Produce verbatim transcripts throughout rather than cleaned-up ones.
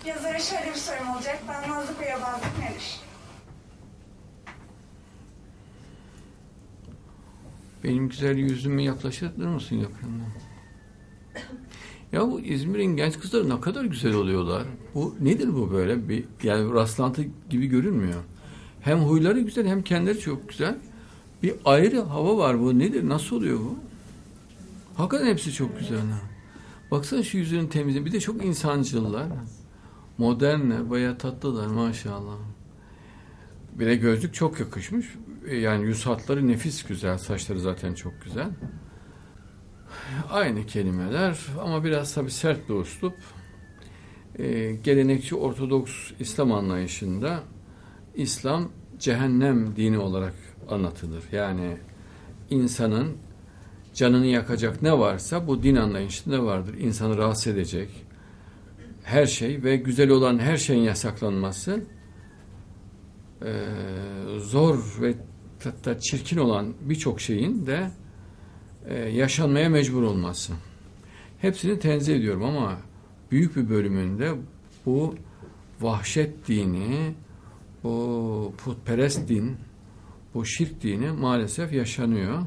Yazara şöyle bir sorum olacak. Bağnazlık ve yobazlık nedir? Benim güzel yüzüme yaklaşır mısın yakından? Ya bu İzmir'in genç kızları ne kadar güzel oluyorlar. Bu nedir bu böyle? Bir, yani rastlantı gibi görünmüyor. Hem huyları güzel hem kendileri çok güzel. Bir ayrı hava var bu. Nedir? Nasıl oluyor bu? Hakikaten hepsi çok güzel. Ha. Baksana şu yüzünün temizliği. Bir de çok insancıllar. Modernler. Bayağı tatlılar maşallah. Bir de gözlük çok yakışmış. Yani yüz hatları nefis güzel. Saçları zaten çok güzel. Aynı kelimeler ama biraz tabii sert bir üslup. Ee, gelenekçi Ortodoks İslam anlayışında İslam cehennem dini olarak anlatılır. Yani insanın canını yakacak ne varsa bu din anlayışında vardır. İnsanı rahatsız edecek her şey ve güzel olan her şeyin yasaklanması, e, zor ve hatta çirkin olan birçok şeyin de e, yaşanmaya mecbur olması. Hepsini tenzih ediyorum ama büyük bir bölümünde bu vahşet dini, bu putperest din, bu şirk dini maalesef yaşanıyor.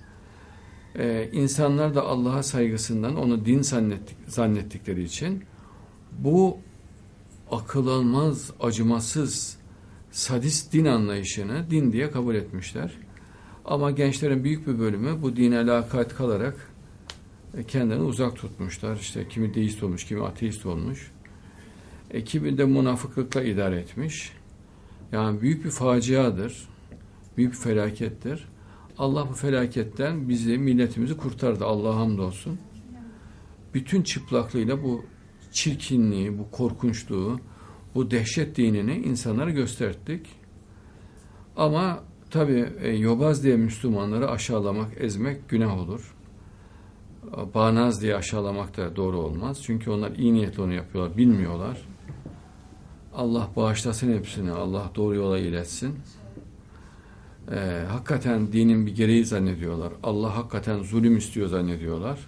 Ee, insanlar da Allah'a saygısından onu din zannettik, zannettikleri için bu akıl almaz, acımasız, sadist din anlayışını din diye kabul etmişler. Ama gençlerin büyük bir bölümü bu dine lakat kalarak kendini uzak tutmuşlar. İşte kimi deist olmuş, kimi ateist olmuş. E, kimi de münafıklıkla idare etmiş. Yani büyük bir faciadır. Büyük bir felakettir. Allah bu felaketten bizi, milletimizi kurtardı. Allah'a hamdolsun. Bütün çıplaklığıyla bu çirkinliği, bu korkunçluğu, bu dehşet dinini insanlara gösterdik. Ama tabii e, yobaz diye Müslümanları aşağılamak, ezmek günah olur. Bağnaz diye aşağılamak da doğru olmaz. Çünkü onlar iyi niyetle onu yapıyorlar, bilmiyorlar. Allah bağışlasın hepsini, Allah doğru yola iletsin. Ee, hakikaten dinin bir gereği zannediyorlar. Allah hakikaten zulüm istiyor zannediyorlar.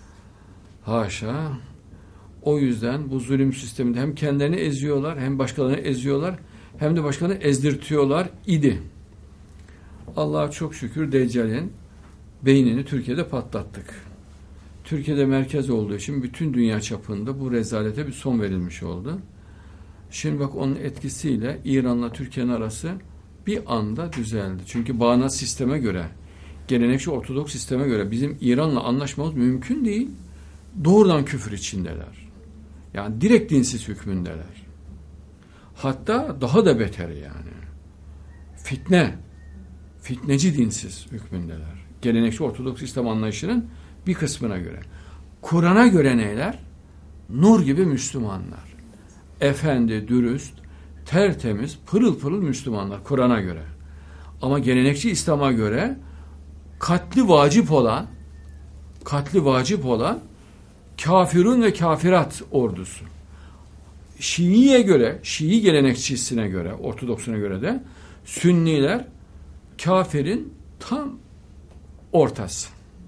Haşa. O yüzden bu zulüm sisteminde hem kendilerini eziyorlar, hem başkalarını eziyorlar, hem de başkalarını ezdirtiyorlar idi. Allah'a çok şükür Deccal'in beynini Türkiye'de patlattık. Türkiye'de merkez olduğu için bütün dünya çapında bu rezalete bir son verilmiş oldu. Şimdi bak onun etkisiyle İran'la Türkiye'nin arası bir anda düzeldi. Çünkü bağnaz sisteme göre, gelenekçi Ortodoks sisteme göre bizim İran'la anlaşmamız mümkün değil. Doğrudan küfür içindeler. Yani direkt dinsiz hükmündeler. Hatta daha da beteri yani. Fitne, fitneci dinsiz hükmündeler. Gelenekçi Ortodoks İslam anlayışının bir kısmına göre. Kur'an'a göre neyler? Nur gibi Müslümanlar. Efendi, dürüst, tertemiz, pırıl pırıl Müslümanlar Kur'an'a göre. Ama gelenekçi İslam'a göre katli vacip olan katli vacip olan kafirun ve kafirat ordusu. Şii'ye göre, Şii gelenekçisine göre, Ortodoksuna göre de Sünniler kafirin tam ortası.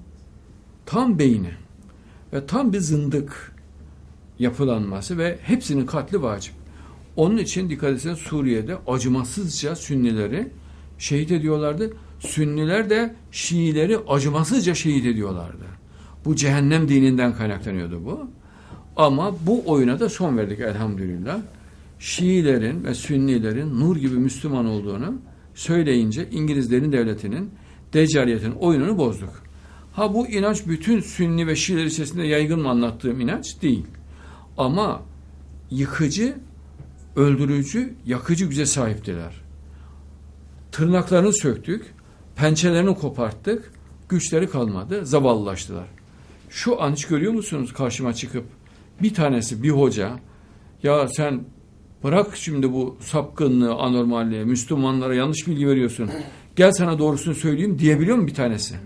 Tam beyni ve tam bir zındık yapılanması ve hepsinin katli vacip. Onun için dikkat etseniz Suriye'de acımasızca Sünnileri şehit ediyorlardı. Sünniler de Şiileri acımasızca şehit ediyorlardı. Bu cehennem dininden kaynaklanıyordu bu. Ama bu oyuna da son verdik elhamdülillah. Şiilerin ve Sünnilerin nur gibi Müslüman olduğunu söyleyince İngilizlerin devletinin, Deccaliyetin oyununu bozduk. Ha bu inanç bütün Sünni ve Şiiler içerisinde yaygın mı anlattığım inanç? Değil. Ama yıkıcı, öldürücü, yakıcı güce sahiptiler. Tırnaklarını söktük, pençelerini koparttık, güçleri kalmadı, zavallılaştılar. Şu an hiç görüyor musunuz karşıma çıkıp bir tanesi, bir hoca, ya sen bırak şimdi bu sapkınlığı, anormalliği, Müslümanlara yanlış bilgi veriyorsun, gel sana doğrusunu söyleyeyim diyebiliyor mu bir tanesi?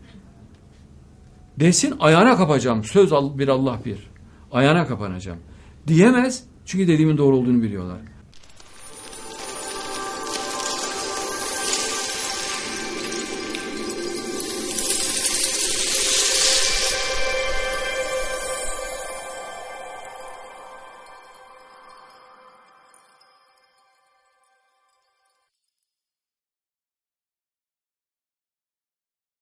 Desin ayağına kapacağım, söz bir Allah bir, ayağına kapanacağım. Diyemez çünkü dediğimin doğru olduğunu biliyorlar.